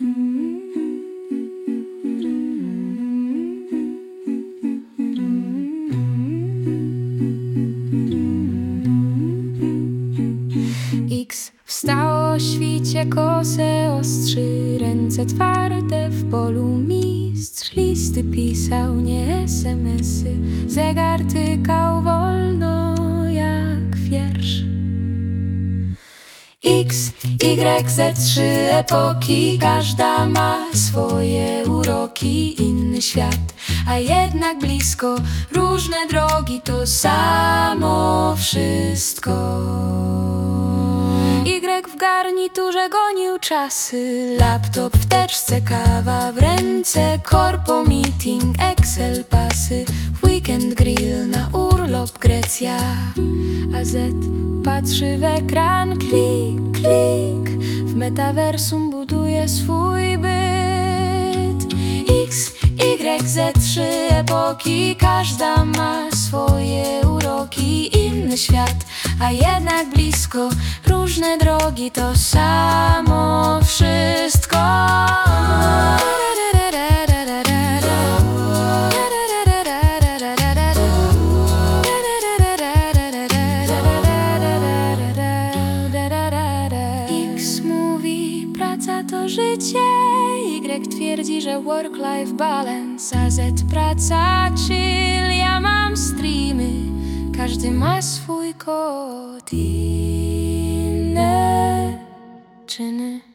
X wstało o świcie, kosę ostrzy, ręce twarde w polu mistrz. Listy pisał, nie SMS-y, zegar tykał wolno jak wiersz. X, Y, Z, 3 epoki, każda ma swoje uroki, inny świat, a jednak blisko, różne drogi, to samo wszystko. Y w garniturze gonił czasy, laptop w teczce, kawa w ręce, korpo meeting, Excel pasy, w weekend grill, na urlop Grecja. A Z patrzy w ekran, klik, klik, w metaversum buduje swój byt. X, Y, Z, 3 epoki, każda ma swoje uroki, inny świat, a jednak blisko, różne drogi, to samo wszystko. X mówi, praca to życie, Y twierdzi, że work-life balance, a Z praca chill, ja mam streamy, każdy ma swój kod, inne czyny.